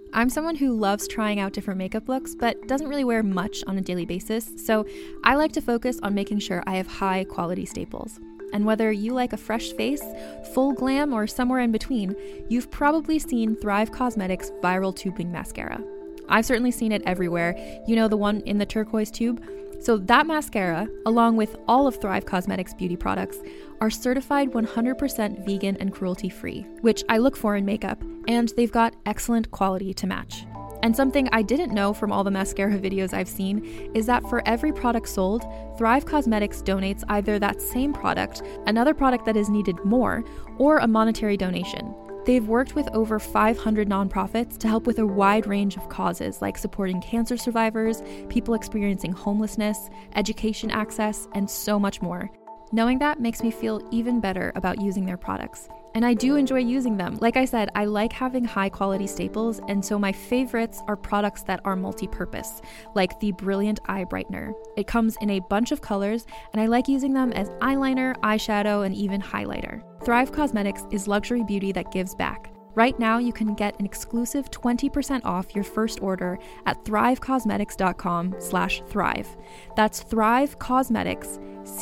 I'm someone who loves trying out different makeup looks, but doesn't really wear much on a daily basis, so I like to focus on making sure I have high quality staples. And whether you like a fresh face, full glam, or somewhere in between, you've probably seen Thrive Causemetics Viral Tubing Mascara. I've certainly seen it everywhere. You know, the one in the turquoise tube? So that mascara, along with all of Thrive Causemetics beauty products, are certified 100% vegan and cruelty-free, which I look for in makeup, and they've got excellent quality to match. And something I didn't know from all the mascara videos I've seen is that for every product sold, Thrive Causemetics donates either that same product, another product that is needed more, or a monetary donation. They've worked with over 500 nonprofits to help with a wide range of causes like supporting cancer survivors, people experiencing homelessness, education access, and so much more. Knowing that makes me feel even better about using their products. And I do enjoy using them. Like I said, I like having high quality staples, and so my favorites are products that are multi-purpose, like the Brilliant Eye Brightener. It comes in a bunch of colors, and I like using them as eyeliner, eyeshadow, and even highlighter. Thrive Causemetics is luxury beauty that gives back. Right now, you can get an exclusive 20% off your first order at thrivecausemetics.com/thrive. That's Thrive Causemetics,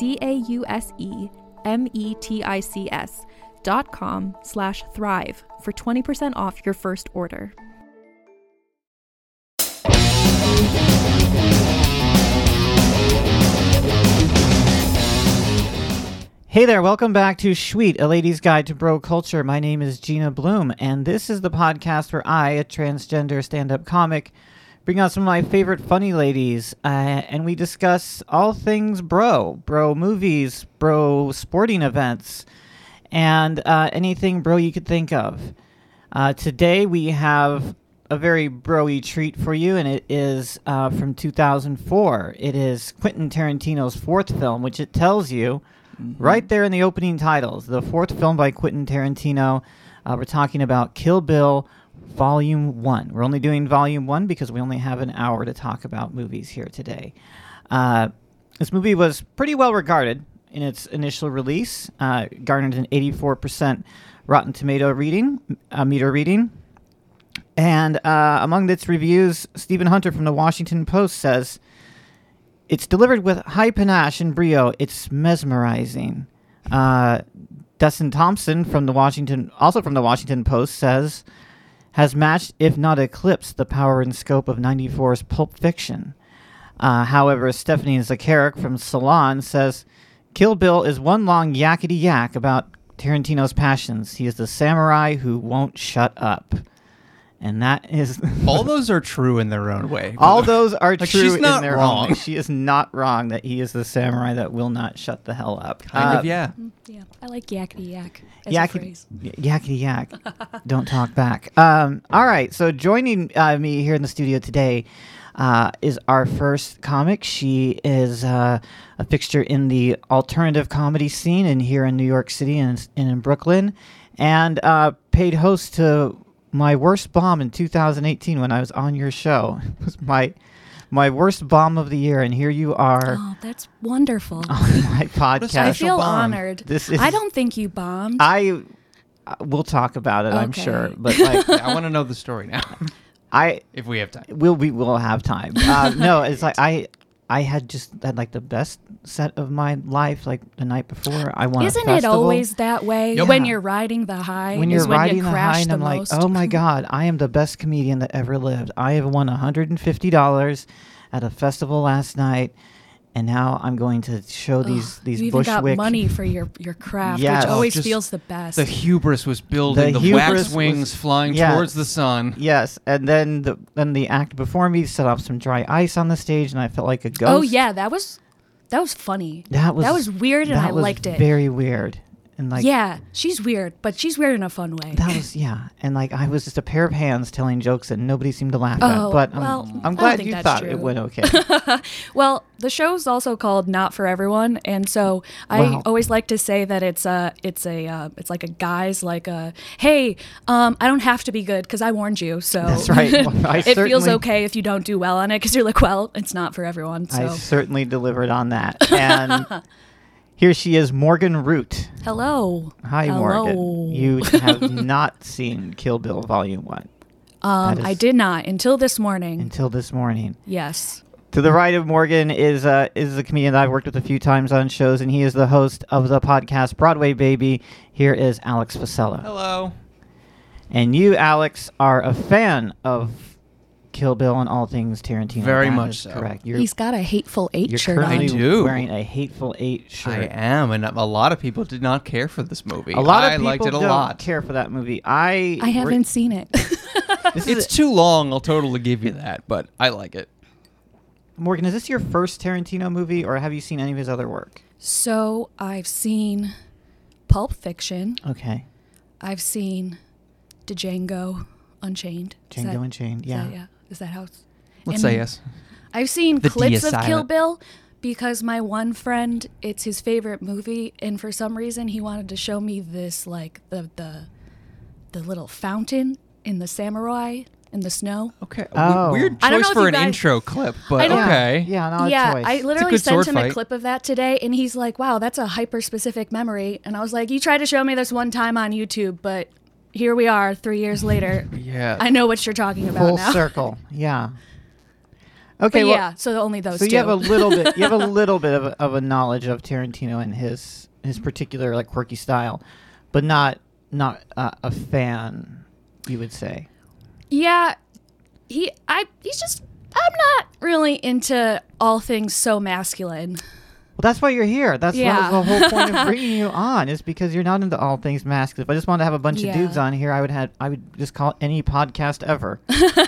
CAUSEMETICS.com/thrive for 20% off your first order. Hey there, welcome back to Schweet, a lady's guide to bro culture. My name is Gina Bloom, and this is the podcast where I, a transgender stand-up comic, bring out some of my favorite funny ladies, and we discuss all things bro movies, bro sporting events, and anything bro you could think of. Today we have a very bro-y treat for you, and it is from 2004. It is Quentin Tarantino's fourth film, which it tells you right there in the opening titles. The fourth film by Quentin Tarantino. We're talking about Kill Bill Volume 1. We're only doing Volume 1 because we only have an hour to talk about movies here today. This movie was pretty well regarded in its initial release. Garnered an 84% Rotten Tomato meter reading. And among its reviews, Stephen Hunter from the Washington Post says, "It's delivered with high panache and brio. It's mesmerizing." Dustin Thompson from the Washington Post says, "Has matched, if not eclipsed, the power and scope of 94's Pulp Fiction." However, Stephanie Zacharek from Salon says, "Kill Bill is one long yakety yak about Tarantino's passions. He is the samurai who won't shut up." And that is... All those are true in their own way. All those are true she's in not their wrong. own way. She is not wrong that he is the samurai that will not shut the hell up. Kind of, yeah. Yeah, I like yakety yak as a phrase. Yakety yak. Don't talk back. All right, so joining me here in the studio today is our first comic. She is a fixture in the alternative comedy scene here in New York City and in Brooklyn, and paid host to my worst bomb in 2018 when I was on your show. It was my worst bomb of the year, and here you are. Oh, that's wonderful. On my podcast. I feel bomb. honored. This is, I don't think you bombed. we'll talk about it, I'm Okay. sure. But like, I want to know the story now. If we have time. We'll have time. No, it's like I had like the best set of my life like the night before. I won a Isn't festival. it always that way Yep. when Yeah. you're riding the high? When you're is when riding you the high, crash and the I'm like, most? oh my God, I am the best comedian that ever lived. I have won $150 at a festival last night, and now I'm going to show these you even Bushwick. got money for your craft, Yes. which always Just feels the best. The hubris was building, The the wax hubris wings was- flying yeah. towards the sun. Yes, and then the act before me set off some dry ice on the stage, and I felt like a ghost. Oh yeah, that was funny. That was weird, and I liked it. Very weird, and like Yeah, she's weird, but she's weird in a fun way. that was and like I was just a pair of hands telling jokes that nobody seemed to laugh Oh, at. But well, I I'm don't glad think you that's thought true. it went okay. Well, the show's also called Not for Everyone, and so I Wow. always like to say that it's like a guy's like a hey, I don't have to be good because I warned you, so That's right. Well, I it feels certainly- okay if you don't do well on it because you're like, well, it's not for everyone. So I certainly delivered on that. And here she is, Morgan Root. hello, Hi, hello. Morgan. You have not seen Kill Bill Volume 1. I did not until this morning. Until this morning. Yes. To the right of Morgan is a comedian that I've worked with a few times on shows, and he is the host of the podcast Broadway Baby. Here is Alex Fasella. Hello. And you, Alex, are a fan of Kill Bill and all things Tarantino. Very That much is so. Correct. He's got a Hateful Eight You're shirt on. currently I do. wearing a Hateful Eight shirt. I am, and a lot of people did not care for this movie. A lot of I people liked it a don't lot. care for that movie. I haven't seen it. It's too long. I'll totally give you that, but I like it. Morgan, is this your first Tarantino movie, or have you seen any of his other work? So I've seen Pulp Fiction. Okay. I've seen Django Unchained. Django Unchained, yeah. Is that how it's... Let's and say yes. I've seen The clips D is of Kill silent. Bill because my one friend, it's his favorite movie, and for some reason he wanted to show me this, like, the little fountain in the samurai in the snow. Okay. Oh. Weird I don't choice know if for you an guys- intro clip, but I don't- okay. Yeah, no, Yeah, choice. I literally good sent sword him fight. a clip of that today, and he's like, wow, that's a hyper-specific memory. And I was like, you tried to show me this one time on YouTube, but here we are 3 years later. Yeah. I know what you're talking about Full now. circle, yeah. But Okay, well, yeah, so only those so two. you have a little bit. You have a little bit of a knowledge of Tarantino and his particular like quirky style, but not a fan. You would say. Yeah, I'm not really into all things so masculine. Well, that's why you're here. That's Yeah. the whole point of bringing you on is because you're not into all things masculine. If I just wanted to have a bunch Yeah. of dudes on here, I would just call it any podcast ever.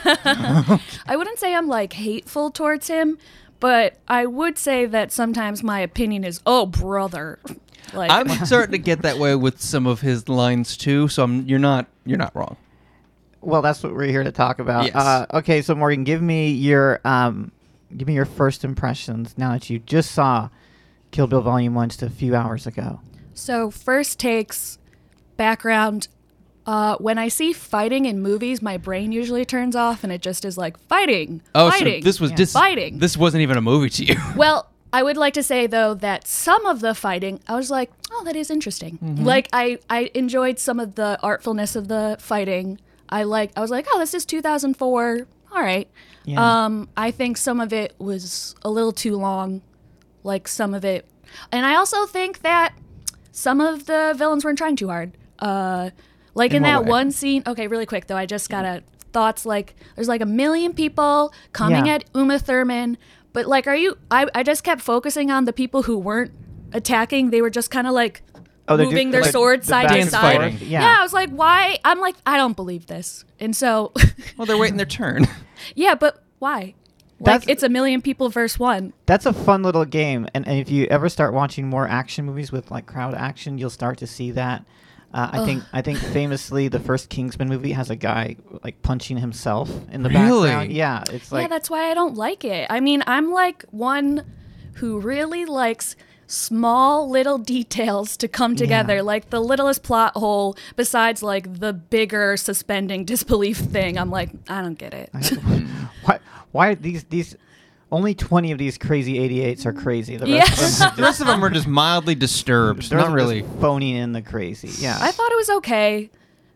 I wouldn't say I'm like hateful towards him, but I would say that sometimes my opinion is, oh brother. Like I'm starting to get that way with some of his lines too, so you're not wrong. Well, that's what we're here to talk about. Yes. Okay, so Morgan, give me your first impressions now that you just saw Kill Bill Volume 1 just a few hours ago. So first takes, background. When I see fighting in movies, my brain usually turns off, and it just is like fighting. Oh, fighting, so this was fighting. This wasn't even a movie to you. Well, I would like to say though that some of the fighting, I was like, oh, that is interesting. Mm-hmm. Like I enjoyed some of the artfulness of the fighting. I was like, oh, this is 2004. All right. Yeah. I think some of it was a little too long. Like some of it, and I also think that some of the villains weren't trying too hard. Like in what that way? one scene. Okay, really quick though, I just got thoughts. Like there's like 1 million people coming Yeah. at Uma Thurman, but like, I just kept focusing on the people who weren't attacking. They were just kind of like they're moving do- their like swords the side back to and side. forth. Yeah. I was like, why? I'm like, I don't believe this. And so, Well, they're waiting their turn. yeah, but why? That's- Like, it's 1 million people versus one. That's a fun little game, and if you ever start watching more action movies with like crowd action, you'll start to see that. I think famously the first Kingsman movie has a guy like punching himself in the Really? background. Yeah, it's like Yeah, that's why I don't like it. I mean, I'm like one who really likes small little details to come together, Yeah. like the littlest plot hole besides like the bigger suspending disbelief thing. I'm like, I don't get it. why are these only 20 of these crazy 88s are crazy. The Yeah. rest of The rest of them are just mildly disturbed. them Not really. phoning in the crazy. Yeah. I thought it was okay.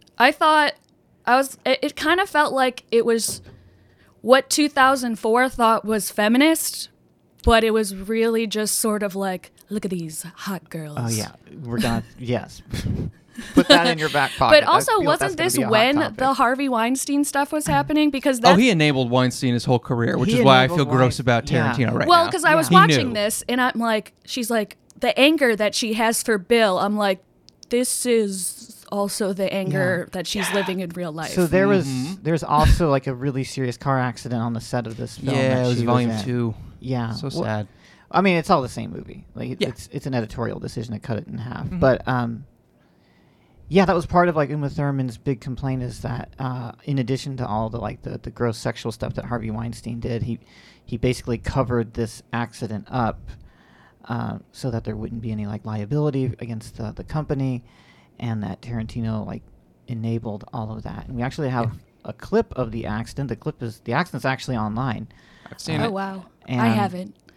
It kind of felt like it was what 2004 thought was feminist, but it was really just sort of like, look at these hot girls. Oh yeah, we're gonna yes. Put that in your back pocket. But also, I feel wasn't that's this gonna be a hot when topic. the Harvey Weinstein stuff was happening? Because Oh, that, he enabled Weinstein his whole career, which He is why I enabled feel gross about Weinstein, Tarantino yeah. right now. well, because I was He watching knew. this, and I'm like, she's like, the anger that she has for Bill. I'm like, this is also the anger that she's living in real life. So there's also like a really serious car accident on the set of this film. Yeah, that it was she volume in. 2. Yeah, So Well, sad. I mean, it's all the same movie. Like Yeah. it's an editorial decision to cut it in half. But yeah, that was part of like Uma Thurman's big complaint is that in addition to all the like the gross sexual stuff that Harvey Weinstein did, he basically covered this accident up so that there wouldn't be any like liability against the company, and that Tarantino like enabled all of that. And we actually have a clip of the accident. The accident's actually online. I've seen oh it. wow, I And- haven't.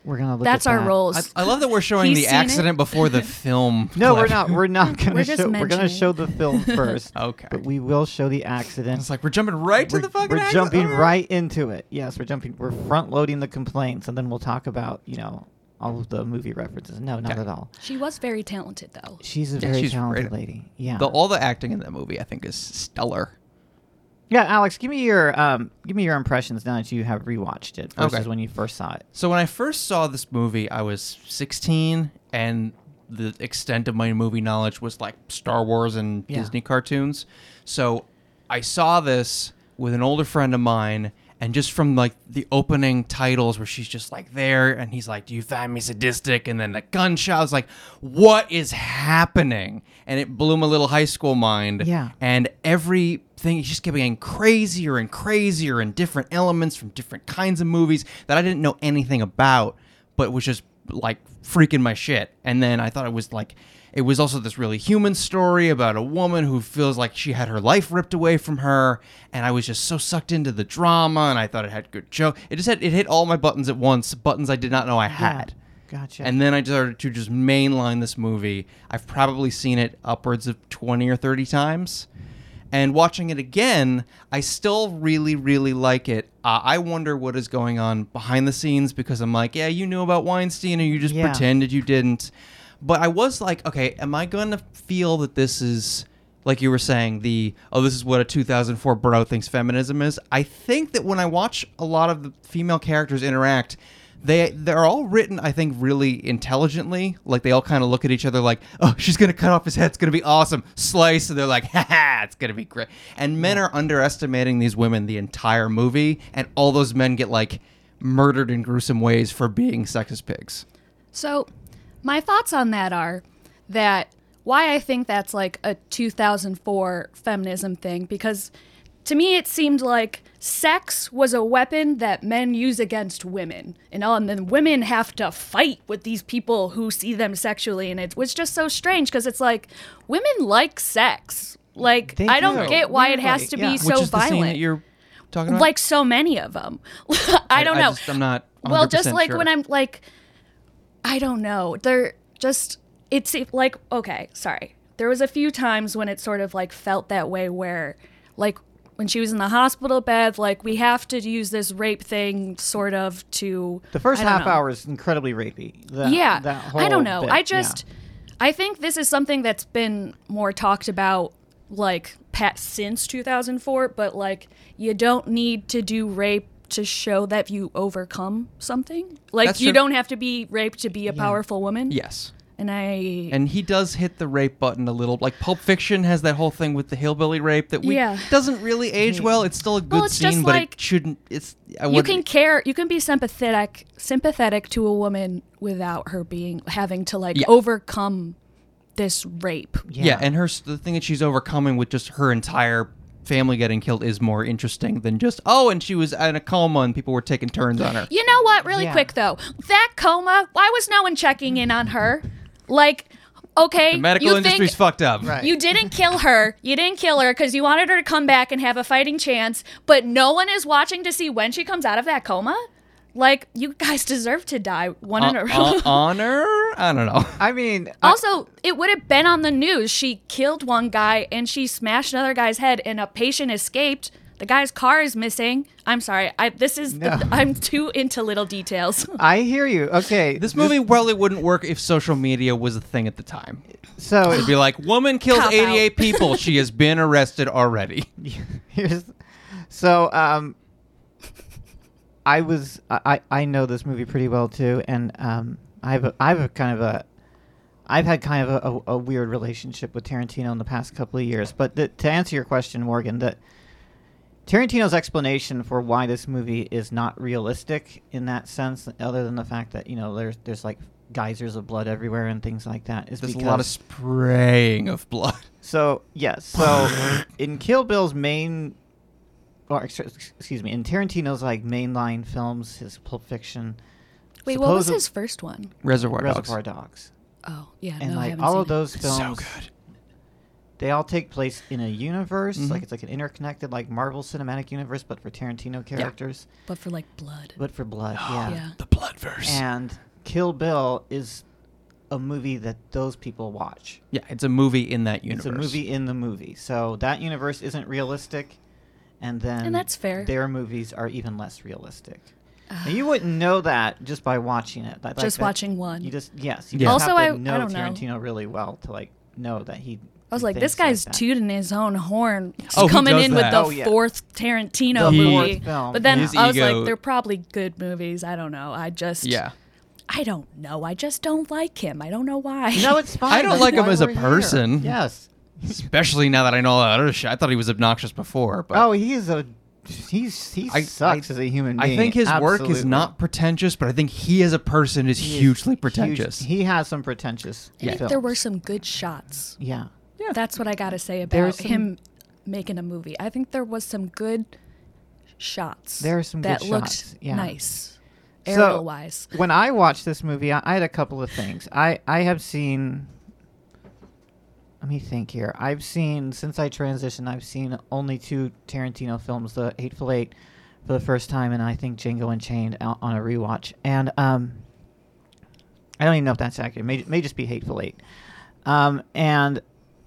We're gonna look That's at our that. roles. I love that we're showing He's the seen it. accident before the film. No, clip. we're not. We're not gonna We're just show. We're gonna mentioning. show the film first. Okay. But we will show the accident. It's like we're jumping right to the fucking We're accident. jumping right into it. Yes, we're front loading the complaints, and then we'll talk about all of the movie references. No, not Okay. at all. She was very talented, though. She's a Yeah, very she's talented great. lady. Yeah. All the acting in that movie, I think, is stellar. Yeah, Alex, give me your impressions now that you have rewatched it versus Okay. when you first saw it. So when I first saw this movie, I was 16, and the extent of my movie knowledge was like Star Wars and Yeah. Disney cartoons. So I saw this with an older friend of mine, and just from like the opening titles where she's just like there, and he's like, "Do you find me sadistic?" And then the gunshot, I was like, "What is happening?" And it blew my little high school mind. Yeah. And everything just kept getting crazier and crazier, and different elements from different kinds of movies that I didn't know anything about, but was just like freaking my shit. And then I thought it was also this really human story about a woman who feels like she had her life ripped away from her. And I was just so sucked into the drama, and I thought it had good joke. It hit all my buttons at once, buttons I did not know I had. Gotcha. And then I started to just mainline this movie. I've probably seen it upwards of 20 or 30 times. And watching it again, I still really, really like it. I wonder what is going on behind the scenes, because I'm like, yeah, you knew about Weinstein, or you just Yeah. pretended you didn't. But I was like, okay, am I going to feel that this is, like you were saying, this is what a 2004 bro thinks feminism is? I think that when I watch a lot of the female characters interact, they're all written, I think, really intelligently. Like, they all kind of look at each other like, oh, she's going to cut off his head. It's going to be awesome. Slice. And they're like, ha, it's going to be great. And men are underestimating these women the entire movie. And all those men get, like, murdered in gruesome ways for being sexist pigs. So, my thoughts on that are that why I think that's like a 2004 feminism thing, because to me it seemed like sex was a weapon that men use against women, and then women have to fight with these people who see them sexually, and it was just so strange because it's like women like sex. Like, They I don't do. get why it has to Weirdly, yeah. be so Which is the scene that violent. you're talking about? Like so many of them. I don't know. I'm not 100% Well, just like sure. when I'm like, I don't know. They're just, it's like, okay, sorry. There was a few times when it sort of like felt that way where, like, when she was in the hospital bed, like, we have to use this rape thing sort of to. the first I don't half know. hour is incredibly rapey. Yeah. That whole I don't know. bit, I yeah. just, I think this is something that's been more talked about, like, since 2004, but, like, you don't need to do rape to show that you overcome something. Like, That's you true. don't have to be raped to be a powerful woman. Yes. And he does hit the rape button a little. Like, Pulp Fiction has that whole thing with the hillbilly rape that Yeah. doesn't really age well. It's still a good it's just scene, but like- it shouldn't. It's I you wouldn't- can care, you can be sympathetic to a woman without her having to, like, Yeah. overcome this rape. Yeah, and the thing that she's overcoming with just her entire family getting killed is more interesting than just, and she was in a coma and people were taking turns on her. You know what? Really Yeah. quick though, that coma. Why was no one checking in on her? Like, okay, The medical you industry's think fucked up. Right. you didn't kill her. You didn't kill her because you wanted her to come back and have a fighting chance. But no one is watching to see when she comes out of that coma. Like, you guys deserve to die one in a row. Honor? I don't know. I mean, Also, it would have been on the news. She killed one guy and she smashed another guy's head, and a patient escaped. The guy's car is missing. I'm sorry. I'm too into little details. I hear you. Okay. This movie probably wouldn't work if social media was a thing at the time. So It'd be like, woman kills Cop 88 out. people. She has been arrested already. I know this movie pretty well too, and I've had kind of a weird relationship with Tarantino in the past couple of years. But to answer your question, Morgan, that Tarantino's explanation for why this movie is not realistic in that sense, other than the fact that there's like geysers of blood everywhere and things like that, is There's because a lot of spraying of blood. So yes, so in Kill Bill's in Tarantino's like mainline films, his Pulp Fiction. Wait, what was supposed- his first one? Reservoir Reservoir Dogs. Oh, yeah. And no, I like haven't all seen of those films, So good. They all take place in a universe, like it's like an interconnected, like Marvel Cinematic Universe, but for Tarantino characters. But for like blood. But for blood, Yeah. The Bloodverse. And Kill Bill is a movie that those people watch. Yeah, it's a movie in that universe. It's a movie in the movie. So that universe isn't realistic, and then And that's fair. their movies are even less realistic. Now, you wouldn't know that just by watching it. Just watching one. You just Yeah. have Also, to I know don't know. Tarantino really well to like know that he. I was he like, this thinks like guy's that. tooting his own horn. He's Oh, he coming does in that. with the Oh, yeah. fourth Tarantino The movie. fourth film. But then His I was ego- like, they're probably good movies. I don't know. I don't know. I just don't like him. I don't know why. No, it's fine. I don't That's like him why as a we're here. person. Yes. Especially now that I know all that other shit. I thought he was obnoxious before, but Oh, he sucks as a human being. I think his work is Absolutely. not pretentious, but I think he as a person is He is hugely pretentious. He has some pretentious. I think films. there were some good shots. Yeah. That's what I got to say There's about some- him making a movie. I think there was some good shots. There are some that good looked shots, yeah. nice, So- aerial wise. When I watched this movie, I had a couple of things. I have seen. Let me think here. I've seen, since I transitioned, I've seen only 2 Tarantino films: The Hateful Eight for the first time, and I think Django Unchained on a rewatch. And I don't even know if that's accurate. It may just be Hateful Eight. And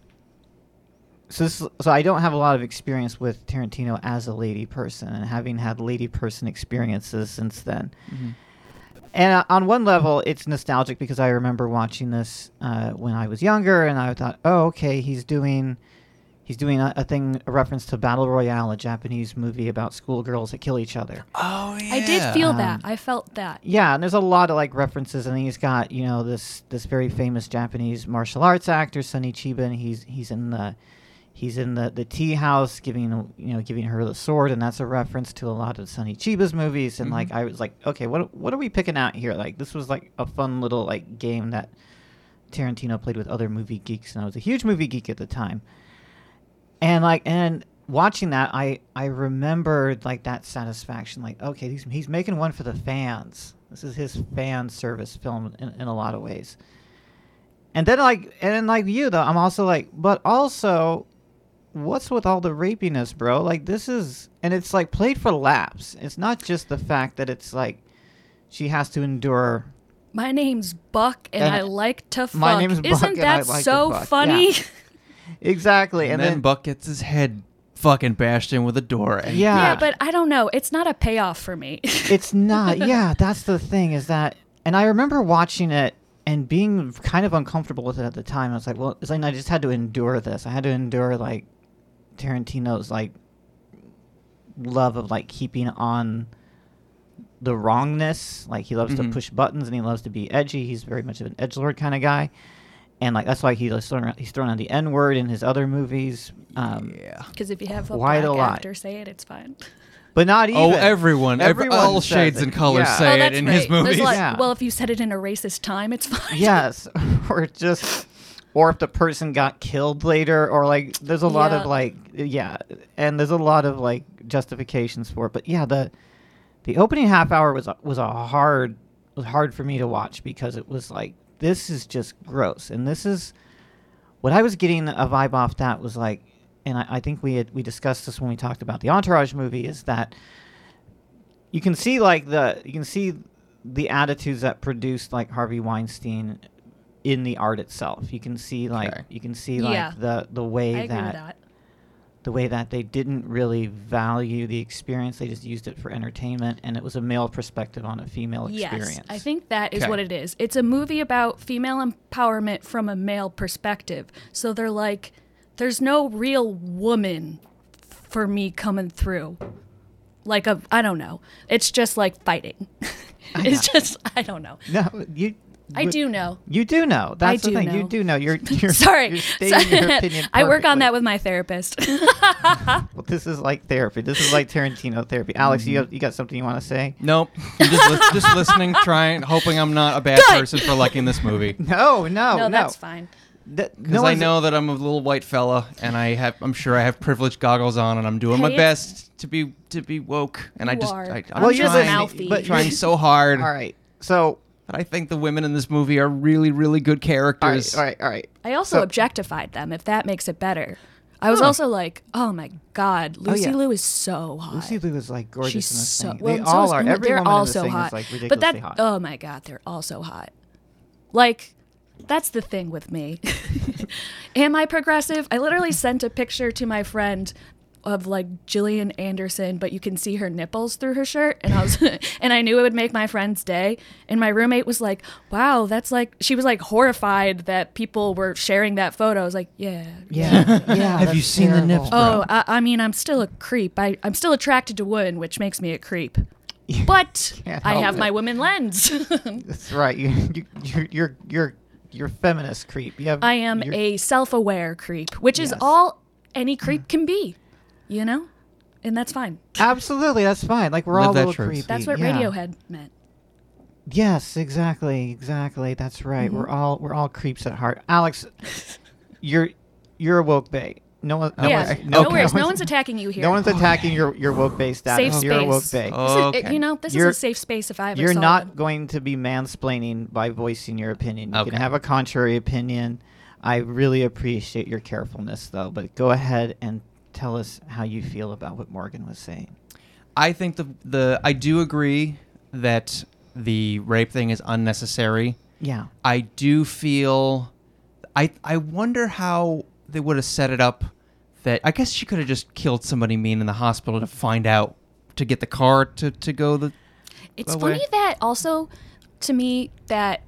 so I don't have a lot of experience with Tarantino as a lady person, and having had lady person experiences since then. And on one level, it's nostalgic because I remember watching this when I was younger, and I thought, oh, okay, he's doing a reference to Battle Royale, a Japanese movie about schoolgirls that kill each other. Oh yeah. I did feel that. I felt that. Yeah, and there's a lot of like references, and he's got this very famous Japanese martial arts actor, Sonny Chiba, and he's in the tea house giving her the sword, and that's a reference to a lot of Sonny Chiba's movies. And like I was like, okay, what are we picking out here? Like this was like a fun little like game that Tarantino played with other movie geeks, and I was a huge movie geek at the time. And watching that, I remembered like that satisfaction, like okay, he's making one for the fans. This is his fan service film in a lot of ways. And then like you though, I'm also like, but also, what's with all the rapiness, bro? Like this is, and it's like played for laughs. It's not just the fact that it's like she has to endure. My name's Buck, and I like to fuck. My name's Buck, Isn't and I that like to so fuck. funny? Yeah. Exactly, And then Buck gets his head fucking bashed in with a door. And Yeah. Yeah, but I don't know. It's not a payoff for me. It's not. Yeah, that's the thing is that, and I remember watching it and being kind of uncomfortable with it at the time. I was like, well, it's like I just had to endure this. I had to endure like Tarantino's like love of like keeping on the wrongness. Like he loves to push buttons and he loves to be edgy. He's very much of an edgelord kind of guy. And like that's why he's thrown on the N-word in his other movies. yeah. Because if you have a Quite a black lot. actor say it, it's fine. But not even. Oh, everyone all says shades it. and colors Yeah. say Oh, it that's in right. his movies. There's like, Yeah. well, if you said it in a racist time, it's fine. Yes, or if the person got killed later, or like there's a lot of and there's a lot of like justifications for it. But yeah, the opening half hour was hard for me to watch because it was like this is just gross, and this is what I was getting a vibe off that was like, and I think we discussed this when we talked about the Entourage movie, is that you can see the attitudes that produced like Harvey Weinstein in the art itself. You can see like Yeah. the way I agree with that that. the way that they didn't really value the experience. They just used it for entertainment, and it was a male perspective on a female experience. Yes, I think that is Okay. what it is. It's a movie about female empowerment from a male perspective. So they're like, there's no real woman for me coming through. Like I don't know. It's just like fighting. It's just, I don't know. No, I do know. You do know. That's the do thing. know. You do know. You're Sorry. You're stating your opinion. I work on perfectly. that with my therapist. Well, this is like therapy. This is like Tarantino therapy. Alex, you got something you want to say? Nope. I'm just listening, hoping I'm not a bad person for liking this movie. No. No, that's fine. Because I know that I'm a little white fella, and I'm sure I have privileged goggles on, and I'm doing my Hey, best to be woke. And You I just are. I'm Well, you're trying, mouthy. but trying so hard. All right. So But I think the women in this movie are really, really good characters. All right. I also objectified them, if that makes it better. I was also like, oh my God, Lucy Liu is so hot. Lucy Liu is like gorgeous She's in this so thing. well, They so all is are. Uma. Every They're woman all in this so thing hot. is like ridiculously but that, hot. oh my God, they're all so hot. Like, that's the thing with me. Am I progressive? I literally sent a picture to my friend of like Gillian Anderson, but you can see her nipples through her shirt, and I was and I knew it would make my friend's day. And my roommate was like, "Wow, that's like," she was like horrified that people were sharing that photo. I was like, "Yeah, Yeah. Have you that's seen the nips, terrible. bro? I mean, I'm still a creep. I'm still attracted to women, which makes me a creep. But Can't I help have it. my women lens. That's right. You're feminist creep. I am a self-aware creep, which is Yes. all any creep can be, you know? And that's fine. Absolutely, that's fine. Like we're Live all a that little truth. creepy. That's what yeah. Radiohead meant. Yes, exactly. That's right. Mm-hmm. We're all creeps at heart. Alex, you're a woke bae. No one. Yeah, okay. no Okay. worries. No one's attacking you here. No one's attacking your woke bae status. Safe You're a woke space. bae. Okay. You know, this You're- is a safe space if I ever You're saw not one. going to be mansplaining by voicing your opinion. You Okay. can have a contrary opinion. I really appreciate your carefulness, though. But go ahead and tell us how you feel about what Morgan was saying. I think I do agree that the rape thing is unnecessary. Yeah. I do feel I wonder how they would have set it up that I guess she could have just killed somebody mean in the hospital to find out to get the car to go the It's away. funny that also, to me, that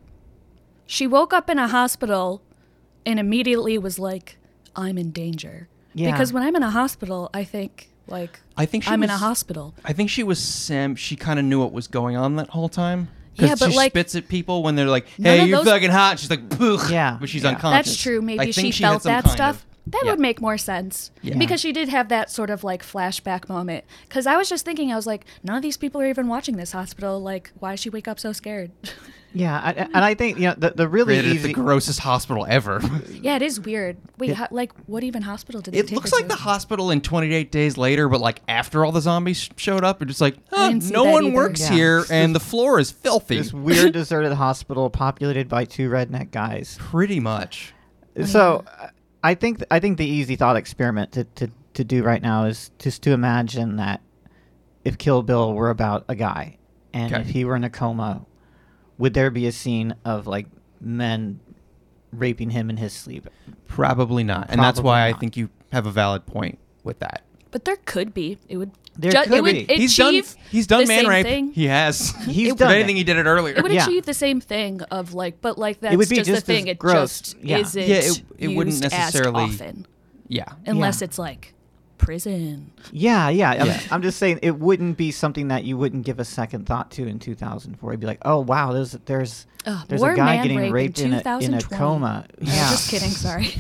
she woke up in a hospital and immediately was like, I'm in danger. Yeah. Because when I'm in a hospital, I think, like, I think she I'm in a was- hospital. I think she was Sam. She kind of knew what was going on that whole time. Yeah, but she like- spits at people when they're like, None "Hey, of you're those- fucking hot." She's like, "Poof," Yeah, but she's yeah. unconscious. That's true. I Maybe think she had felt some that kind stuff. of- That yeah. would make more sense. Yeah. Because she did have that sort of like flashback moment. Because I was just thinking, I was like, none of these people are even watching this hospital. Like, why does she wake up so scared? Yeah, and I think the really Created easy. the grossest hospital ever. Yeah, it is weird. Wait, like, what even hospital did they It take looks her like to? the hospital in 28 Days Later, but like after all the zombies showed up, it's just like, didn't see no that one either. works Yeah. here, and the floor is filthy. this weird deserted hospital populated by two redneck guys. Pretty much. So I think the easy thought experiment to do right now is just to imagine that if Kill Bill were about a guy and Okay. if he were in a coma, would there be a scene of like men raping him in his sleep? Probably not, and that's why Probably I not. think you have a valid point with that. But there could be. It would. There it could would be. He's done. achieve He's done the man same rape. thing. He has. He's If done anything, it. he did it earlier. It would Yeah. achieve the same thing of like, but like that's would be just just the as thing. It gross. just Yeah. isn't Yeah, it wouldn't used necessarily- as often, Yeah. unless Yeah. it's like prison. Yeah. Yeah. I'm just saying it wouldn't be something that you wouldn't give a second thought to in 2004. You'd be like, oh wow, there's more a guy man getting rape raped in in a 2020. coma. No, Yeah. just kidding. Sorry.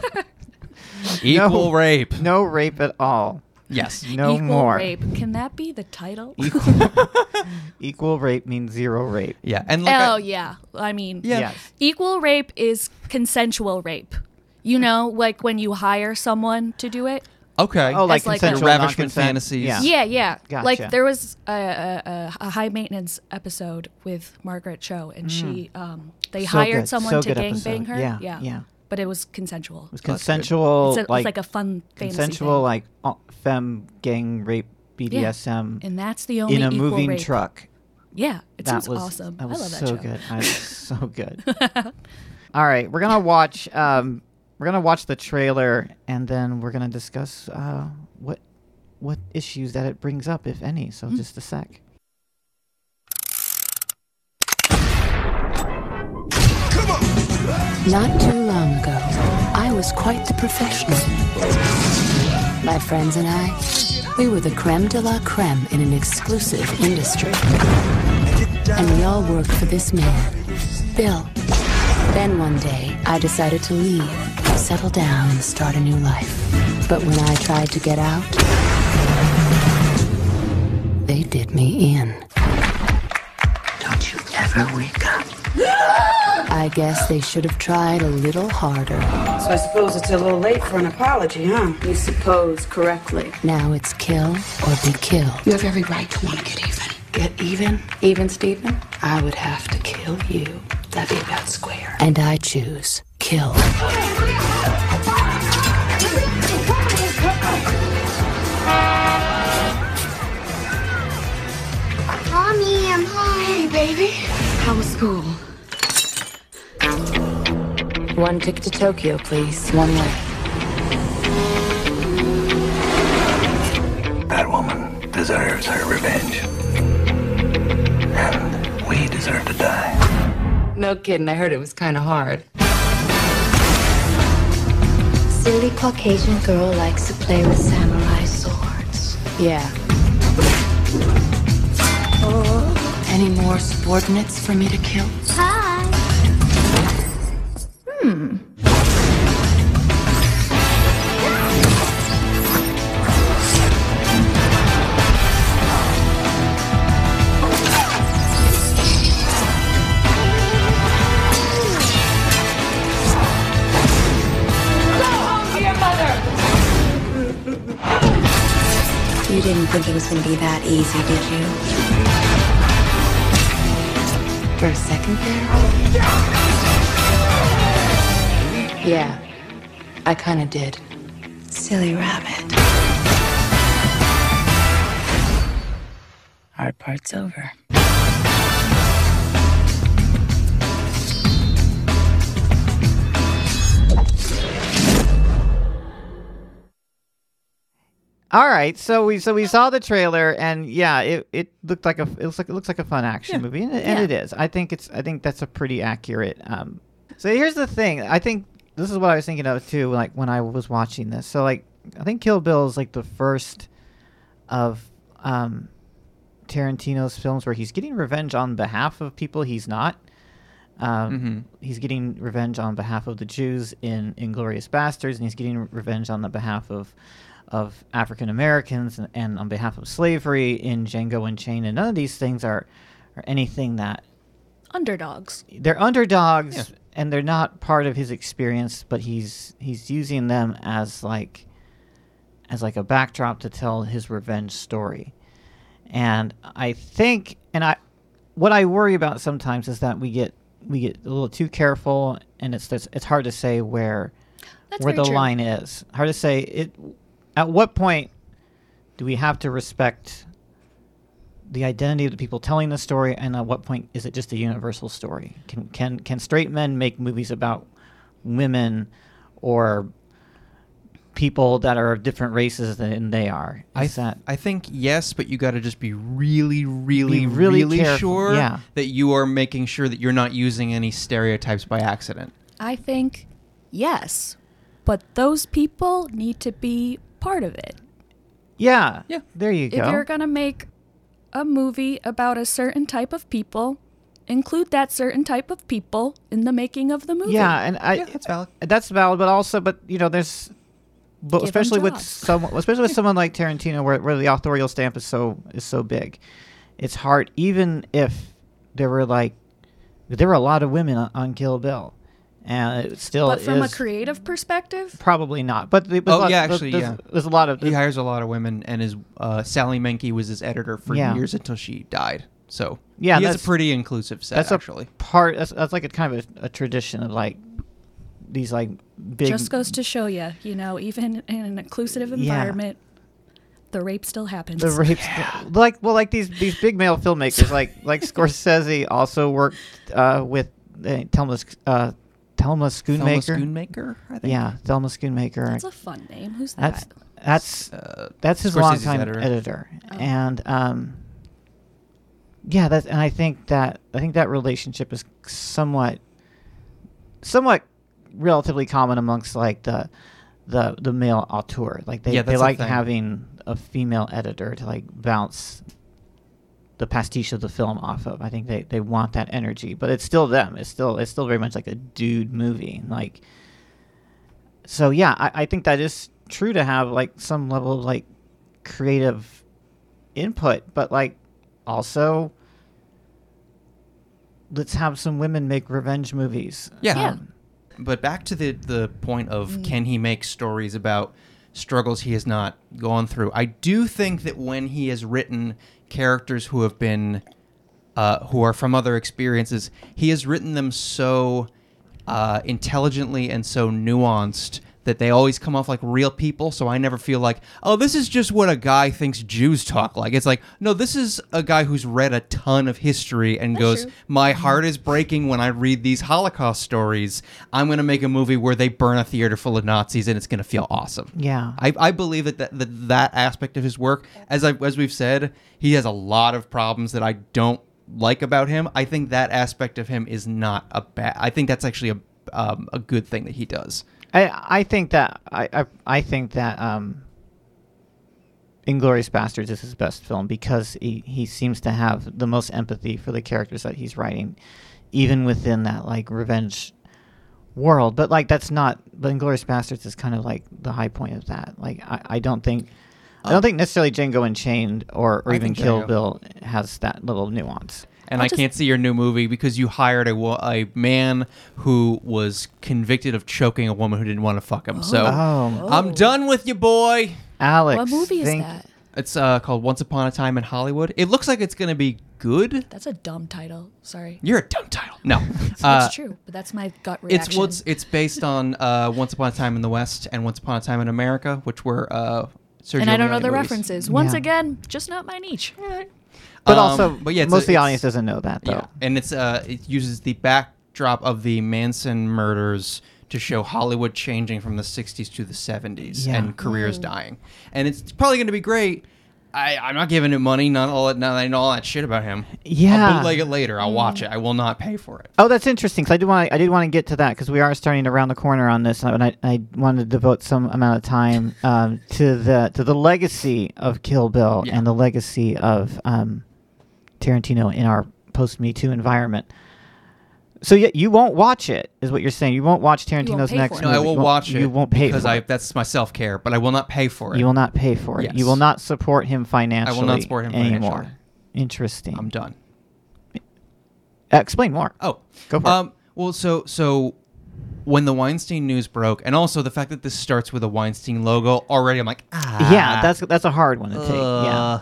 Equal rape. No rape at all. Yes. No Equal more. rape. Can that be the title? Equal rape means zero rape. Yeah. And like, Oh yeah. I mean, Yeah. Yes. equal rape is consensual rape. You know, like when you hire someone to do it. okay. Oh, like As like consensual, Your ravishment non-consent. fantasies. Yeah. Yeah, yeah. Gotcha. Like there was a high maintenance episode with Margaret Cho, and she they So hired good. someone So to good gangbang episode. her. Yeah, yeah. But it was consensual. It was That's good. consensual, It's like a fun fantasy consensual, thing. like femme gang rape BDSM And that's the only in a equal moving rape. truck. Yeah, it That sounds was awesome. That was I love that so show. good. So good. All right, we're gonna watch. We're gonna watch the trailer, and then we're gonna discuss what issues that it brings up, if any. So just a sec. Not too long ago, I was quite the professional. My friends and I, we were the creme de la creme in an exclusive industry. And we all worked for this man, Bill. Then one day, I decided to leave, settle down, and start a new life. But when I tried to get out, they did me in. Don't you ever wake up. I guess they should have tried a little harder. So I suppose it's a little late for an apology, huh? You suppose correctly. Now it's kill or be killed. You have every right to want to get even. Get even? Even, Steven? I would have to kill you. That'd be about square. And I choose kill. Mommy, I'm home. Hey, baby. How was school? One ticket to Tokyo, please. One way. That woman deserves her revenge. And we deserve to die. No kidding. I heard it was kind of hard. Silly Caucasian girl likes to play with samurai swords. Yeah. Any more subordinates for me to kill? Hi. You didn't think it was going to be that easy, did you? For a second there? Yeah, I kind of did. Silly rabbit. Hard part's over. All right, so we saw the trailer, and yeah, it looks like a fun action movie, and it is. I think that's a pretty accurate. So here's the thing. I think this is what I was thinking of too, like when I was watching this. So like, I think Kill Bill is like the first of Tarantino's films where he's getting revenge on behalf of people he's not. He's getting revenge on behalf of the Jews in Inglourious Bastards, and he's getting revenge on the behalf of African Americans and on behalf of slavery in Django Unchained. And none of these things are anything that Underdogs. they're underdogs, and they're not part of his experience, but he's using them as like a backdrop to tell his revenge story. And I think, what I worry about sometimes is that we get a little too careful, and it's hard to say where the line is. Hard to say it. At what point do we have to respect the identity of the people telling the story, and at what point is it just a universal story? Can straight men make movies about women or people that are of different races than they are? I think yes, but you got to just be really careful. sure Yeah. that you are making sure that you're not using any stereotypes by accident. I think yes, but those people need to be part of it. Yeah. There you go. If you're going to make a movie about a certain type of people, include that certain type of people in the making of the movie. Yeah, and that's valid. That's valid, but there's, but Give especially them with jobs. someone like Tarantino, where the authorial stamp is so big, it's hard. Even if there were a lot of women on Kill Bill, and it still But from a is creative perspective, probably not. But there's a lot of He hires a lot of women, and his Sally Menke was his editor for Yeah. years until she died. So Yeah, he has a that's- pretty inclusive set, that's actually. that's like a kind of a tradition of like these like big. just goes to show you, even in an inclusive environment, the rape still happens. The rapes, like these big male filmmakers, like Scorsese also worked with Thelma Schoonmaker. Schoonmaker, I think. Yeah, Thelma Schoonmaker. That's a fun name. Who's that? That's his Scorsese's longtime editor. editor. And and I think that relationship is somewhat relatively common amongst like the male auteur. Like they that's a like thing. having a female editor to like bounce the pastiche of the film off of. I think they want that energy, but it's still them. It's still very much like a dude movie. Like, so yeah, I think that is true to have like some level of like creative input, but like also let's have some women make revenge movies. Yeah. But back to the point of can he make stories about struggles he has not gone through. I do think that when he has written characters who have been who are from other experiences, he has written them so intelligently and so nuanced that they always come off like real people. So I never feel like, oh, this is just what a guy thinks Jews talk like. It's like, no, this is a guy who's read a ton of history and goes, my heart is breaking when I read these Holocaust stories. I'm going to make a movie where they burn a theater full of Nazis and it's going to feel awesome. Yeah. I believe that aspect of his work, as we've said, he has a lot of problems that I don't like about him. I think that aspect of him is not a bad. I think that's actually a good thing that he does. I think that Inglourious Basterds is his best film because he seems to have the most empathy for the characters that he's writing, even within that like revenge world. But like that's not. But Inglourious Basterds is kind of like the high point of that. Like I don't think necessarily Django Unchained or even Kill Bill has that little nuance. And I can't see your new movie because you hired a man who was convicted of choking a woman who didn't want to fuck him. So I'm done with you, boy. Alex, what movie is that? It's called Once Upon a Time in Hollywood. It looks like it's going to be good. That's a dumb title. Sorry. You're a dumb title. No. It's true, but that's my gut reaction. It's based on Once Upon a Time in the West and Once Upon a Time in America, which were Sergio and I don't know Leone the movies. references. Once again, just not my niche. But also, yeah, most of the audience doesn't know that, though. Yeah. And it uses the backdrop of the Manson murders to show Hollywood changing from the 60s to the 70s and careers dying. And it's probably going to be great. I'm not giving it money, not all that shit about him. Yeah. I'll bootleg it later. I'll watch it. I will not pay for it. Oh, that's interesting. Because I did want to get to that because we are starting to round the corner on this, and I wanted to devote some amount of time to the legacy of Kill Bill and the legacy of Tarantino in our post-Me Too environment. So you won't watch it, is what you're saying. You won't watch Tarantino's next movie. No, I will watch it. You won't pay for it. That's my self-care, but I will not pay for it. You will not pay for it. Yes. You will not support him financially. I will not support him anymore. financially. Interesting. I'm done. Explain more. Oh. Go for it. Well, so when the Weinstein news broke, and also the fact that this starts with a Weinstein logo, already I'm like, Yeah, that's a hard one to take. Yeah.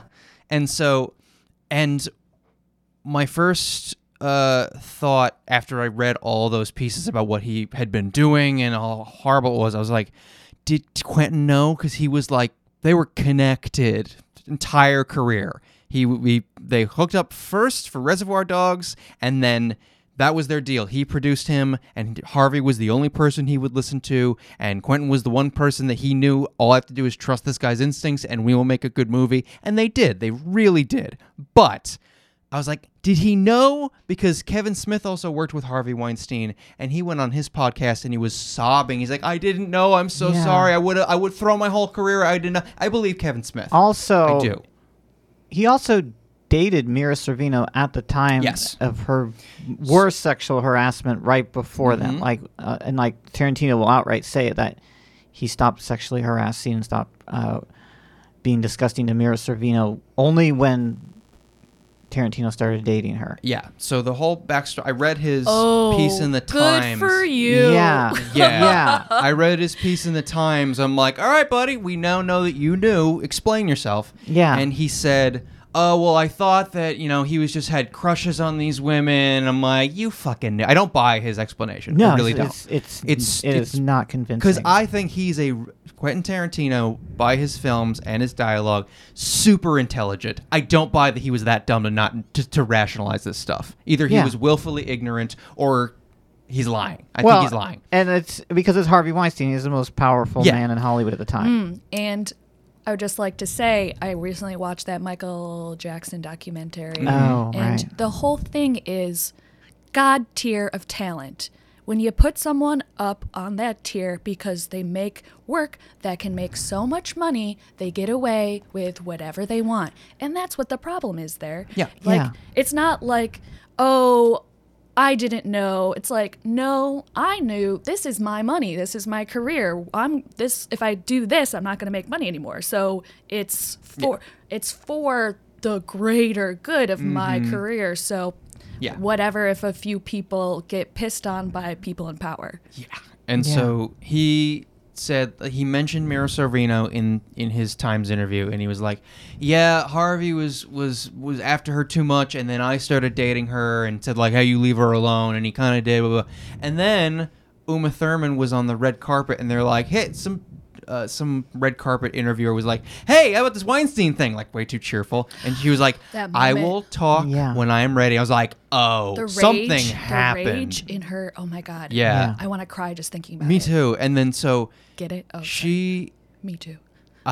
And my first thought after I read all those pieces about what he had been doing and how horrible it was, I was like, did Quentin know? Because he was like, they were connected entire career. They hooked up first for Reservoir Dogs, and then that was their deal. He produced him, and Harvey was the only person he would listen to, and Quentin was the one person that he knew, all I have to do is trust this guy's instincts, and we will make a good movie. And they did. They really did. But I was like, did he know? Because Kevin Smith also worked with Harvey Weinstein, and he went on his podcast and he was sobbing. He's like, I didn't know. I'm so sorry. I would throw my whole career. I didn't know. I believe Kevin Smith. Also, I do. He also dated Mira Sorvino at the time of her worst sexual harassment right before then. And Tarantino will outright say that he stopped sexually harassing and stopped being disgusting to Mira Sorvino only when Tarantino started dating her. Yeah. So the whole backstory. I read his piece in the Times. Good for you. Yeah. I read his piece in the Times. I'm like, all right, buddy, we now know that you knew. Explain yourself. Yeah. And he said, oh, well, I thought that, he was just had crushes on these women. I'm like, you fucking knew. I don't buy his explanation. No, I really don't. It is not convincing. Because I think he's Quentin Tarantino, by his films and his dialogue, super intelligent. I don't buy that he was that dumb to rationalize this stuff. Either he was willfully ignorant or he's lying. I think he's lying. And it's because it's Harvey Weinstein. He's the most powerful man in Hollywood at the time. And I would just like to say, I recently watched that Michael Jackson documentary. Oh, and the whole thing is God tier of talent. When you put someone up on that tier because they make work that can make so much money, they get away with whatever they want. And that's what the problem is there. Yeah. It's not like, oh, I didn't know. It's like, no, I knew. This is my money. This is my career. If I do this, I'm not going to make money anymore. So it's for the greater good of my career. So whatever if a few people get pissed on by people in power. Yeah. And so he said he mentioned Mira Sorvino in his Times interview, and he was like, "Yeah, Harvey was after her too much, and then I started dating her, and said like, hey, you leave her alone," and he kind of did, blah, blah. And then Uma Thurman was on the red carpet, and they're like, "Hey, some red carpet interviewer was like, hey, how about this Weinstein thing?" Like, way too cheerful. And she was like, "I will talk when I am ready." I was like, oh, something happened. The rage in her, oh my God. Yeah. I want to cry just thinking about it. Me too. And then so... Get it? Oh, she... Sorry. Me too.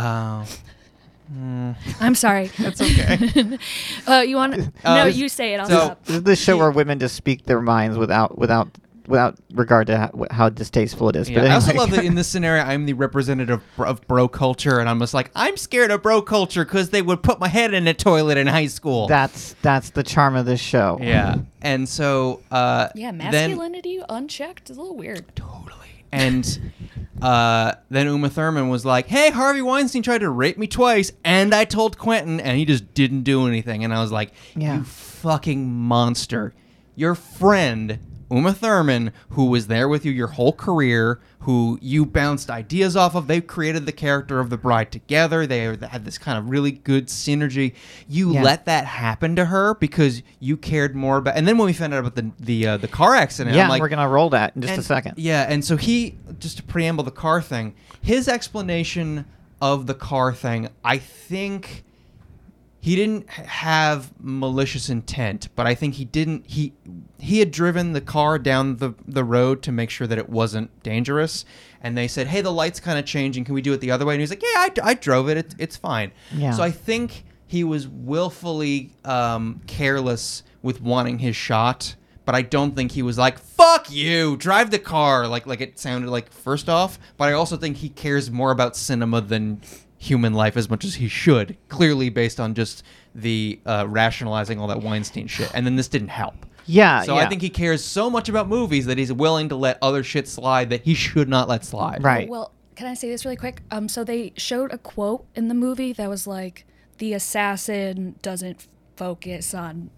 I'm sorry. That's okay. You want... no, you say it. I'll stop. This is the show where women just speak their minds without regard to how distasteful it is. Yeah, but anyway. I also love that in this scenario, I'm the representative of bro culture, and I'm just like, I'm scared of bro culture because they would put my head in a toilet in high school. That's the charm of this show. Yeah, and so masculinity unchecked is a little weird. Totally. And then Uma Thurman was like, "Hey, Harvey Weinstein tried to rape me twice, and I told Quentin, and he just didn't do anything." And I was like, "You fucking monster! Your friend Uma Thurman, who was there with you your whole career, who you bounced ideas off of. They created the character of the bride together. They had this kind of really good synergy. You let that happen to her because you cared more about." And then when we found out about the car accident, I'm like, we're gonna roll that in just a second. Yeah, and so just to preamble the car thing, his explanation of the car thing, I think. He didn't have malicious intent, but I think he had driven the car down the road to make sure that it wasn't dangerous. And they said, "Hey, the light's kind of changing. Can we do it the other way?" And he's like, "Yeah, I drove it. It's fine." Yeah. So I think he was willfully careless with wanting his shot, but I don't think he was like, "Fuck you, drive the car," like it sounded like first off. But I also think he cares more about cinema than human life as much as he should, clearly based on just the rationalizing all that Weinstein shit. And then this didn't help. Yeah. So I think he cares so much about movies that he's willing to let other shit slide that he should not let slide. Right. Well, can I say this really quick? So they showed a quote in the movie that was like, "The assassin doesn't focus on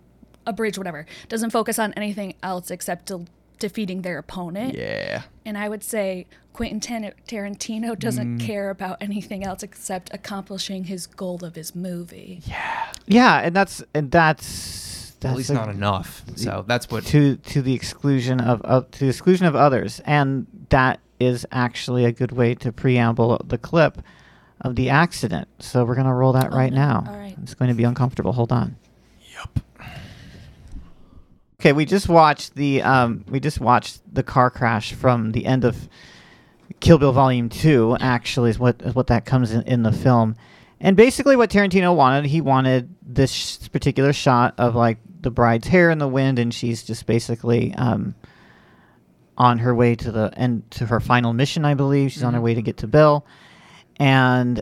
doesn't focus on anything else except defeating their opponent." Yeah. And I would say Quentin Tarantino doesn't care about anything else except accomplishing his goal of his movie. Yeah. Yeah, and that's at least not enough. So that's what to the exclusion of others, and that is actually a good way to preamble the clip of the accident. So we're gonna roll that right now. All right. It's going to be uncomfortable. Hold on. Yep. Okay, we just watched the car crash from the end of Kill Bill Volume 2. Actually, is what that comes in the film, and basically what Tarantino wanted, he wanted this particular shot of like the bride's hair in the wind, and she's just basically on her way to the end to her final mission, I believe. She's on her way to get to Bill, and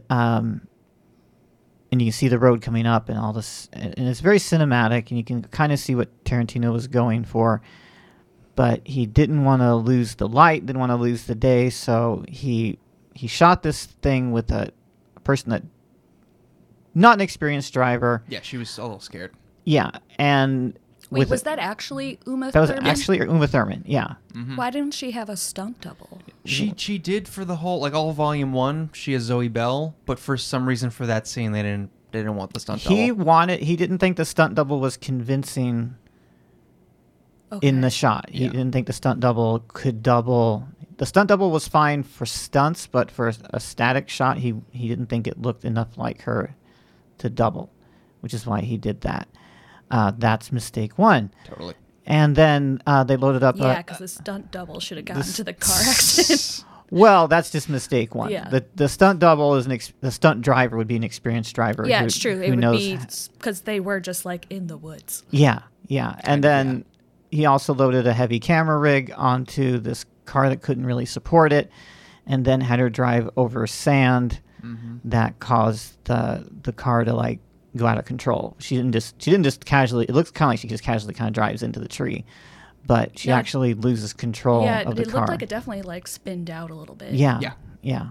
you can see the road coming up and all this, and it's very cinematic, and you can kind of see what Tarantino was going for. But he didn't want to lose the light, didn't want to lose the day, so he shot this thing with a person that, not an experienced driver. Yeah, she was a little scared. Yeah, and wait, was that actually Uma Thurman? That was actually Uma Thurman. Yeah. Mm-hmm. Why didn't she have a stunt double? She did for the whole, like, all Volume 1. She has Zoe Bell, but for some reason for that scene they didn't want the stunt double. He didn't think the stunt double was convincing in the shot. He didn't think the stunt double could double. The stunt double was fine for stunts, but for a static shot, he didn't think it looked enough like her to double, which is why he did that. That's mistake one. Totally. And then they loaded up. Yeah, because the stunt double should have gotten to the car accident. Well, that's just mistake one. Yeah. The stunt double is the stunt driver would be an experienced driver. Yeah, it's true. It would be because they were just like in the woods. Yeah, yeah. And then he also loaded a heavy camera rig onto this car that couldn't really support it, and then had her drive over sand that caused the car to like go out of control. She didn't just casually. It looks kind of like she just casually kind of drives into the tree, but she actually loses control of the car. Yeah, it looked like it definitely like spinned out a little bit. Yeah.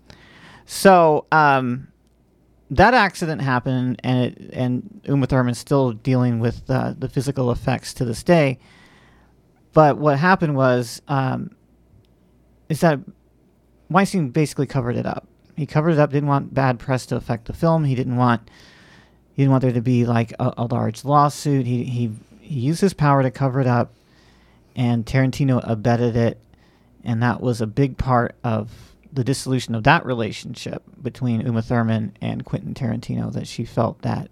So that accident happened, and Uma Thurman's still dealing with the physical effects to this day. But what happened was is that Weinstein basically covered it up. He covered it up, didn't want bad press to affect the film. He didn't want there to be like a large lawsuit. He used his power to cover it up, and Tarantino abetted it, and that was a big part of the dissolution of that relationship between Uma Thurman and Quentin Tarantino, that she felt that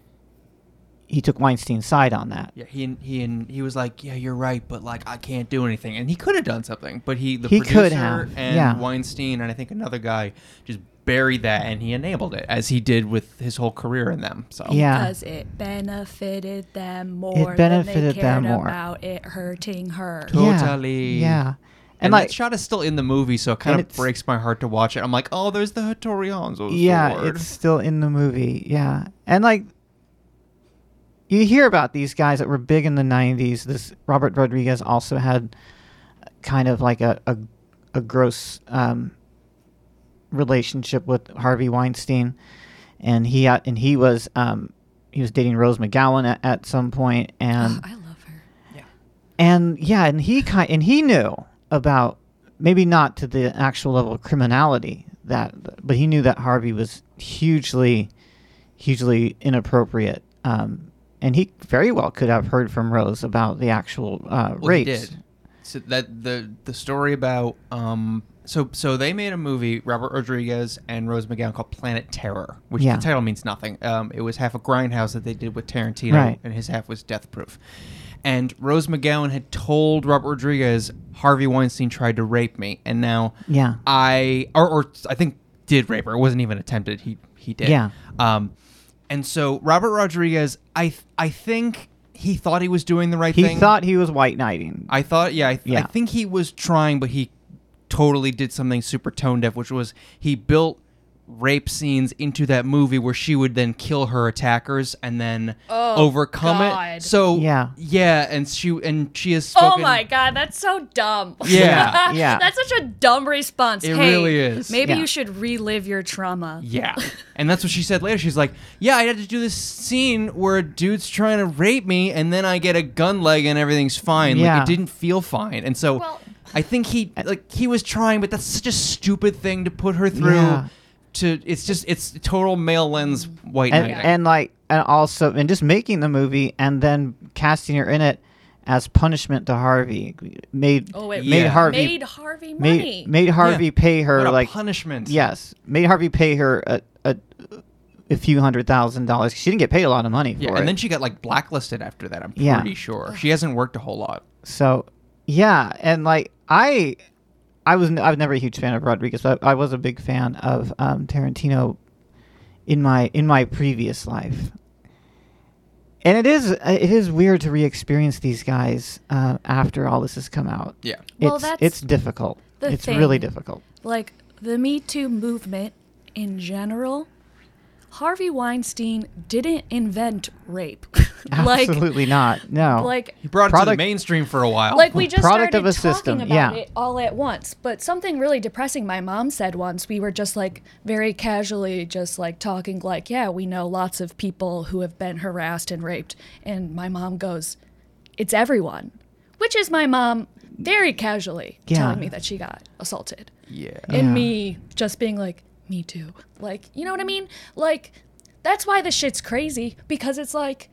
he took Weinstein's side on that. Yeah, he was like, yeah, you're right, but like I can't do anything, and he could have done something, but the He producer could have, and yeah. Weinstein and I think another guy just buried that, and he enabled it as he did with his whole career in them. So Yeah. Because it benefited them more benefited than they them cared more. about it hurting her. Totally. Yeah. And like that shot is still in the movie, so it kind and of it's- breaks my heart to watch it. I'm like, oh, there's the Hattori Hanzo yeah, sword. it's still in the movie. Yeah. And like you hear about these guys that were big in the 90s. This Robert Rodriguez also had kind of like a gross relationship with Harvey Weinstein, and he was dating Rose McGowan at some point, and I love her. and he knew about, maybe not to the actual level of criminality but he knew that Harvey was hugely inappropriate, and he very well could have heard from Rose about the actual rapes. He did. So that the story about so they made a movie, Robert Rodriguez and Rose McGowan, called Planet Terror, which Yeah. the title means nothing. It was half a Grindhouse that they did with Tarantino, Right. and his half was Death Proof. And Rose McGowan had told Robert Rodriguez, Harvey Weinstein tried to rape me, and now Yeah. I think did rape her. It wasn't even attempted. He did. Yeah. And so Robert Rodriguez, I think he thought he was doing the right He thing. thought he was white knighting. I thought, Yeah. I think he was trying, but he totally did something super tone deaf, which was he built rape scenes into that movie where she would then kill her attackers and then overcome God. it. So Yeah. and she has Oh spoken. my God, that's so dumb. Yeah. Yeah. That's such a dumb response. It Hey, really is. Maybe Yeah. you should relive your trauma. Yeah. And that's what she said later. She's like, yeah, I had to do this scene where a dude's trying to rape me and then I get a gun leg and everything's fine. Yeah. Like, it didn't feel fine. And so Well- I think he was trying, but that's such a stupid thing to put her through. Yeah. It's total male lens white and knighting. and just making the movie and then casting her in it as punishment to Harvey made Yeah. Harvey money. made Harvey Yeah. pay her What a like punishment. Yes, made Harvey pay her a few $100,000. She didn't get paid a lot of money for Yeah, it. and then she got like blacklisted after that. I'm Yeah. pretty sure she hasn't worked a whole lot. So, yeah, and like I was never a huge fan of Rodriguez, but I was a big fan of Tarantino in my previous life. And it is weird to re-experience these guys after all this has come out. Yeah. Well, It's difficult. the It's really thing. difficult. Like the Me Too movement in general, Harvey Weinstein didn't invent rape. Absolutely not. No. Like He brought it to the Product- mainstream for a while. Like we just Product started of a talking system, about yeah. it all at once. But something really depressing my mom said once, we were just like very casually just like talking like, yeah, we know lots of people who have been harassed and raped. And my mom goes, it's everyone. Which is my mom very casually Yeah. telling me that she got assaulted. yeah. Yeah. And me just being like, me too. Like, you know what I mean? Like, that's why this shit's crazy, because it's like,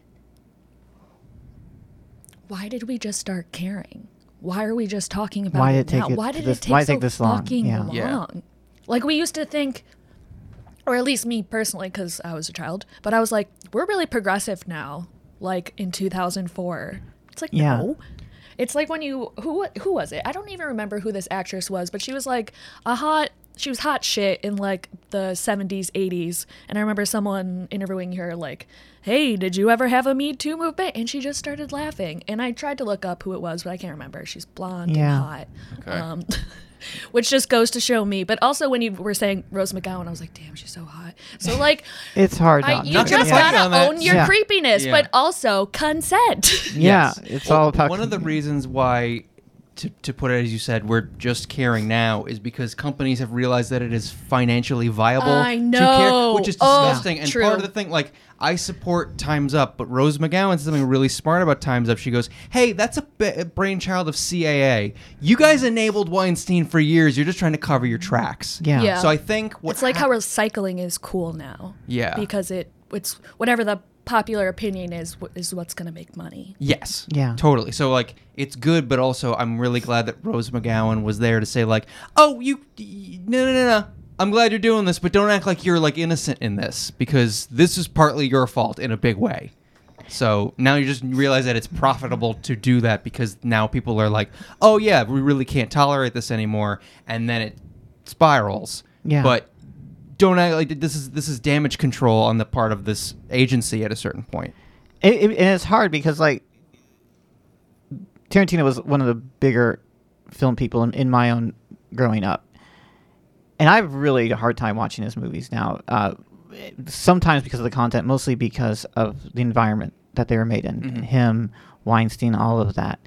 why did we just start caring? Why are we just talking about Why it did it now? take Why it did this- it take why so take this long? fucking Yeah. long? Yeah. Like, we used to think, or at least me personally, because I was a child, but I was like, we're really progressive now, like in 2004. It's like, Yeah. no. It's like when you, who was it? I don't even remember who this actress was, but she was like she was hot shit in like the 70s, 80s. And I remember someone interviewing her like, hey, did you ever have a Me Too movement? And she just started laughing. And I tried to look up who it was, but I can't remember. She's blonde Yeah. and hot. Which just goes to show me. But also when you were saying Rose McGowan, I was like, damn, she's so hot. So like, It's hard you Not gonna just fight gotta on that. own your Yeah. creepiness, Yeah. but also consent. Yeah, Yes. it's all about One of the reasons why to put it as you said, we're just caring now, is because companies have realized that it is financially viable I know. to care, which is disgusting. And true. part of the thing, like, I support Time's Up, but Rose McGowan said something really smart about Time's Up. She goes, hey, that's a brainchild of CAA. You guys enabled Weinstein for years. You're just trying to cover your tracks. Yeah. Yeah. So I think It's like how recycling is cool now. Yeah. Because it's whatever the popular opinion is what's going to make money. Yes. Yeah. Totally. So, like, it's good, but also I'm really glad that Rose McGowan was there to say, like, oh, no. I'm glad you're doing this, but don't act like you're, like, innocent in this, because this is partly your fault in a big way. So now you just realize that it's profitable to do that, because now people are like, oh, yeah, we really can't tolerate this anymore, and then it spirals. Yeah. But don't act like this is damage control on the part of this agency at a certain point. And it's hard because, like, Tarantino was one of the bigger film people in my own growing up. And I have really a hard time watching his movies now. Sometimes because of the content, mostly because of the environment that they were made in. Mm-hmm. Him, Weinstein, all of that.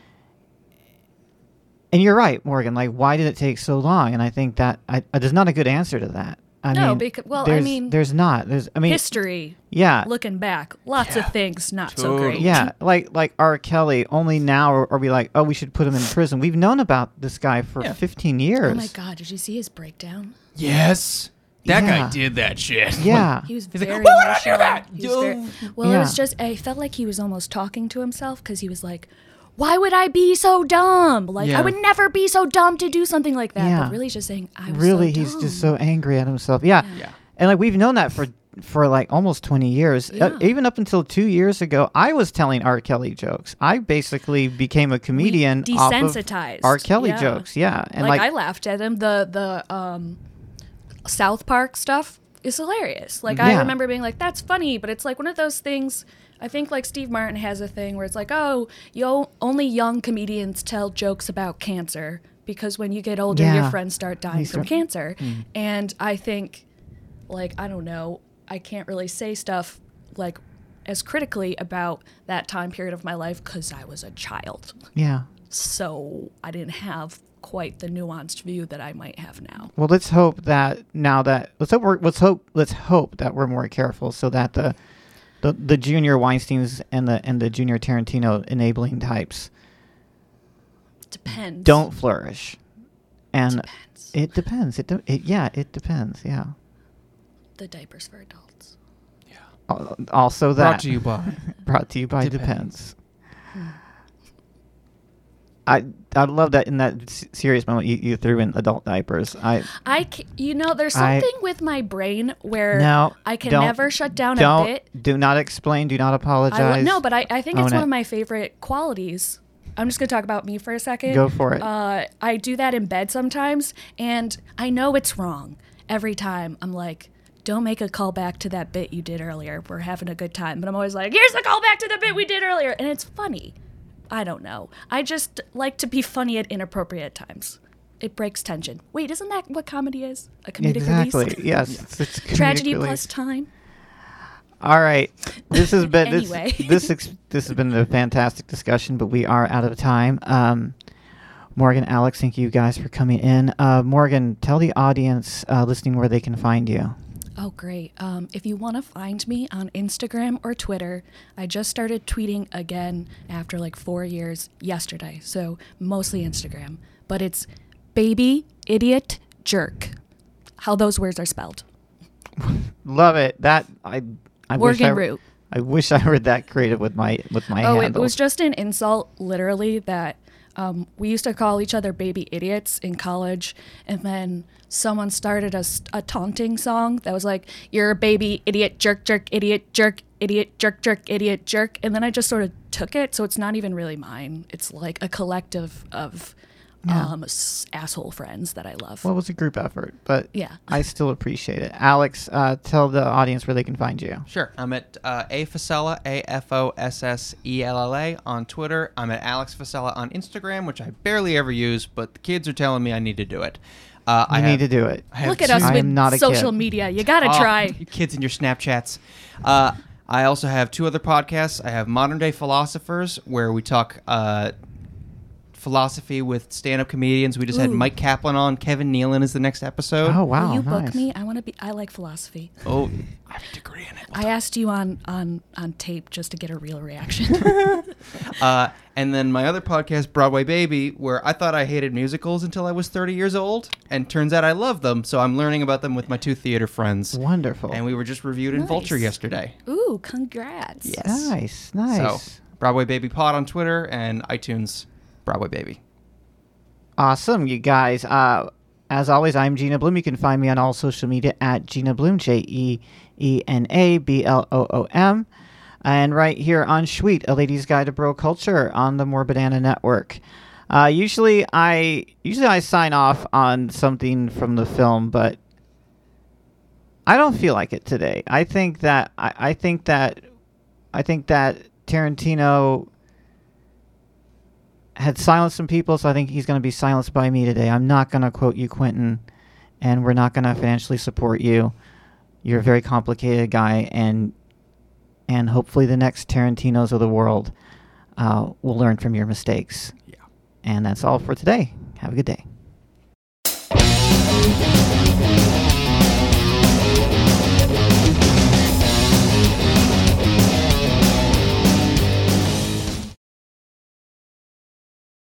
And you're right, Morgan. Like, why did it take so long? And I think that there's not a good answer to that. There's not. History. Yeah. Looking back, lots of things not so great. Yeah, like R. Kelly. Only now are we like, oh, we should put him in prison. We've known about this guy for 15 years. Oh my God, did you see his breakdown? Yes. That Yeah. guy did that shit. Yeah. He was He's like, very "Why would I do emotional. that?" He was very- well, Yeah. it was just, I felt like he was almost talking to himself, because he was like, why would I be so dumb? Like, Yeah. I would never be so dumb to do something like that. Yeah. But really just saying, I was Really, so he's dumb. just so angry at himself. Yeah. Yeah. And like we've known that for like almost 20 years. Yeah. Even up until 2 years ago, I was telling R. Kelly jokes. I basically became a comedian off of desensitized. R. Kelly Yeah. jokes. Yeah. And Like, I laughed at him. The South Park stuff is hilarious. Like, I Yeah. remember being like, that's funny, but it's like one of those things. I think like Steve Martin has a thing where it's like, oh, only young comedians tell jokes about cancer, because when you get older, Yeah. your friends start dying from cancer. Mm. And I think, like, I don't know, I can't really say stuff like as critically about that time period of my life because I was a child. Yeah. So I didn't have quite the nuanced view that I might have now. Well, let's hope that let's hope that we're more careful so that the junior Weinsteins and the junior Tarantino enabling types Depends. don't flourish. And Depends. it depends. It depends. Yeah. The diapers for adults. Also that Brought to you by Depends. I love that in that serious moment you threw in adult diapers. There's something with my brain where No, I can don't- never shut down a bit. Do not explain. Do not apologize. No, but I think Own it's one it. of my favorite qualities. I'm just going to talk about me for a second. Go for it. I do that in bed sometimes, and I know it's wrong. Every time I'm like, don't make a callback to that bit you did earlier. We're having a good time. But I'm always like, here's the callback to the bit we did earlier. And it's funny. I don't know. I just like to be funny at inappropriate times. It breaks tension. Wait, isn't that what comedy is? A comedic Exactly. release? Yes. It's comedic Tragedy release. plus time. All right. This has been Anyway. this has been a fantastic discussion, but we are out of time. Morgan, Alex, thank you guys for coming in. Morgan, tell the audience listening where they can find you. Oh, great. If you want to find me on Instagram or Twitter, I just started tweeting again after like 4 years yesterday. So mostly Instagram. But it's baby idiot jerk. How those words are spelled. Love it. That I Morgan Root. I wish I were that creative with my Oh, handles. it was just an insult, literally, that we used to call each other baby idiots in college, and then someone started a taunting song that was like, you're a baby idiot, jerk, jerk, idiot, jerk, idiot, jerk, jerk, idiot, jerk, and then I just sort of took it, so it's not even really mine. It's like a collective of asshole friends that I love. Well, it was a group effort, but Yeah. I still appreciate it. Alex, tell the audience where they can find you. Sure. I'm at Afosella, AFOSSELLA on Twitter. I'm at Alex Fasella on Instagram, which I barely ever use, but the kids are telling me I need to do it. I need to do it. I have Look at two- us I am not a with social kid. media. You gotta Oh, try. You kids and your Snapchats. I also have two other podcasts. I have Modern Day Philosophers, where we talk philosophy with stand-up comedians. We just had Mike Kaplan on. Kevin Nealon is the next episode. Oh wow! Will you nice. book me? I like philosophy. Oh, I have a degree in it. I asked you on tape just to get a real reaction. And then my other podcast, Broadway Baby, where I thought I hated musicals until I was 30 years old, and turns out I love them. So I'm learning about them with my 2 theater friends. Wonderful. And we were just reviewed in Nice. Vulture yesterday. Ooh, congrats. Yes. Nice. So Broadway Baby Pod on Twitter and iTunes, Broadway Baby. Awesome, you guys. As always, I'm Gina Bloom. You can find me on all social media at Gina Bloom, JeeNaBloom. And right here on Sweet, A Lady's Guide to Bro Culture on the More Banana Network. Usually I sign off on something from the film, but I don't feel like it today. I think that Tarantino had silenced some people, so I think he's going to be silenced by me today. I'm not going to quote you, Quentin, and we're not going to financially support you. You're a very complicated guy, and hopefully the next Tarantinos of the world will learn from your mistakes. Yeah. And that's all for today. Have a good day.